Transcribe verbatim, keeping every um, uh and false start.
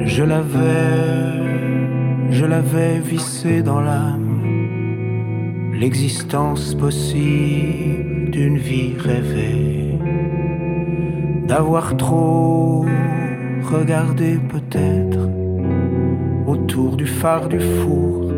Je l'avais, je l'avais vissé dans l'âme, l'existence possible d'une vie rêvée, d'avoir trop regardé peut-être autour du phare du four